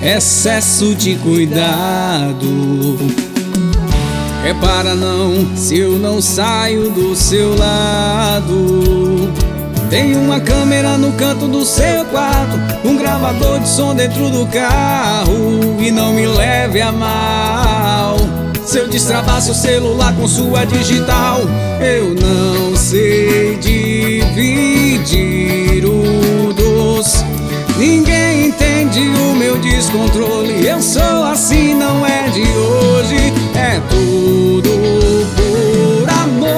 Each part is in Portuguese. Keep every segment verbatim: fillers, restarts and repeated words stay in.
excesso de cuidado. Repara não, se eu não saio do seu lado. Tem uma câmera no canto do seu quarto, um gravador de som dentro do carro. E não me leve a mal se eu destravar seu celular com sua digital. Eu não sei dividir o doce, ninguém entende o meu descontrole. Eu sou assim, não é de hoje, é tudo por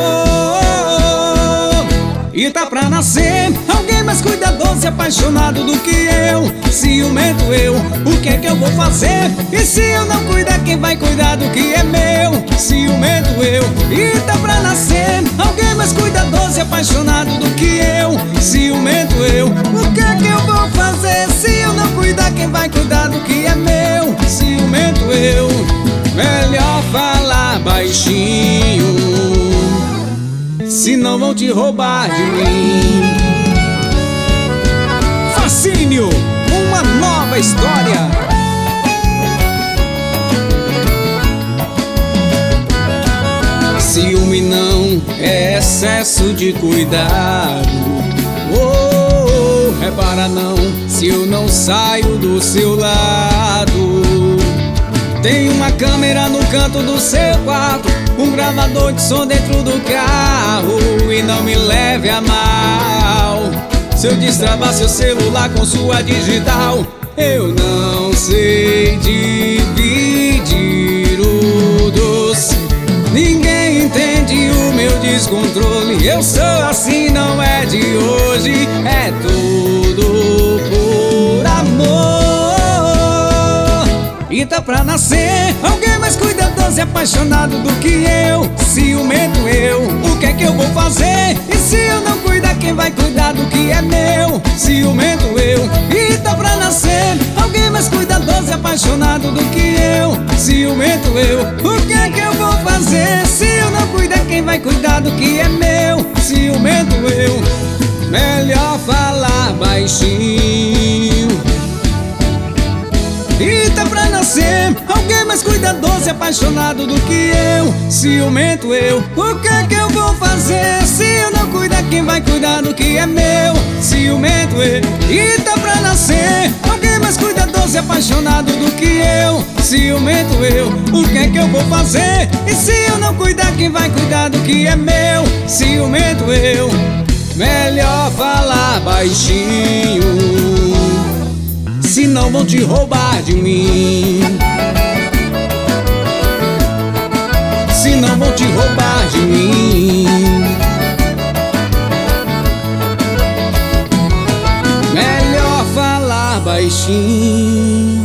amor. E tá pra nascer alguém mais cuidadoso e apaixonado do que eu. Ciumento eu, o que é que eu vou fazer? E se eu não cuidar, quem vai cuidar do que é meu? Ciumento eu. E tá pra nascer alguém mais cuidadoso e apaixonado do que eu. Ciumento eu, o que é que eu vou fazer? Se eu não cuidar, quem vai cuidar do que é meu? Ciumento eu. Melhor falar baixinho, senão vão te roubar de mim. Fascínio, uma nova história. Ciúme não é excesso de cuidado. Oh, repara não, se eu não saio do seu lado. Tem uma câmera no canto do seu quarto, um gravador de som dentro do carro. E não me leve a mal se eu destravar seu celular com sua digital. Eu não sei dividir o doce, ninguém entende o meu descontrole. Eu sou assim, não é de hoje, é tudo por amor. E tá pra nascer alguém mais cuidadoso e apaixonado do que eu. Ciumento eu, o que é que eu vou fazer? E se eu não cuidar, quem vai cuidar do que é meu? Ciumento eu. E tá pra nascer alguém mais cuidadoso e apaixonado do que eu. Ciumento eu, o que é que eu vou fazer? Se eu não cuidar, quem vai cuidar do que é meu? Ciumento eu. Melhor falar baixinho. E tá pra nascer alguém mais cuidadoso e apaixonado do que eu. Ciumento eu, o que é que eu vou fazer? Se eu não cuidar, quem vai cuidar do que é meu? Ciumento eu. E tá pra nascer alguém mais cuidadoso e apaixonado do que eu. Ciumento eu, o que é que eu vou fazer? E se eu não cuidar, quem vai cuidar do que é meu? Ciumento eu. Melhor falar baixinho, senão vão te roubar de mim. Senão vão te roubar de mim. Melhor falar baixinho.